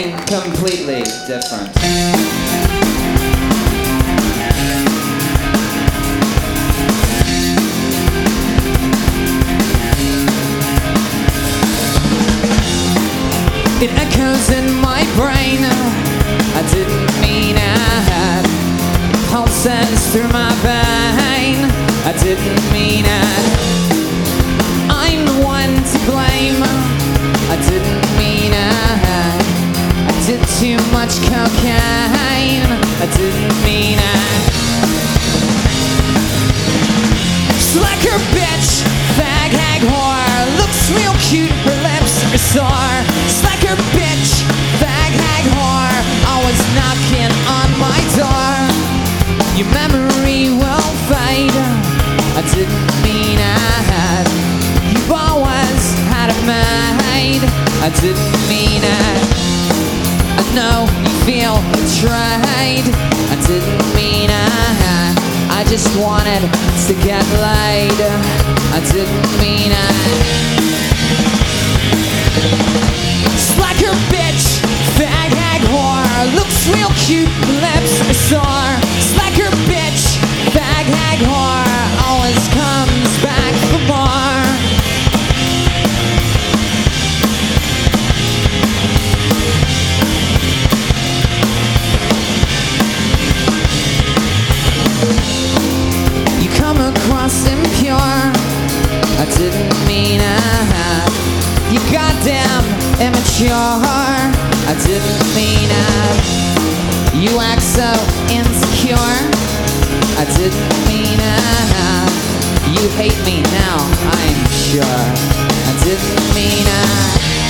Completely different. It echoes in my brain. I didn't mean it. Pulses through my vein. I didn't mean it. I'm the one to blame. I didn't mean it. I did too much cocaine. I didn't mean it. Slacker bitch, fag hag whore. Looks real cute, her lips are sore. Slacker bitch, fag hag whore. Always knocking on my door. Your memory will fade. I didn't mean it. You've always had it made. I didn't mean it. I know you feel betrayed. I didn't mean it. I just wanted to get laid. I didn't mean it. Slacker bitch, fag hag whore. Looks real cute, lips are sore. Slacker bitch, fag hag whore. Always comes back for more. You come across impure. I didn't mean it. You goddamn immature. I didn't mean it. You act so insecure. I didn't mean it. You hate me now, I'm sure. I didn't mean it.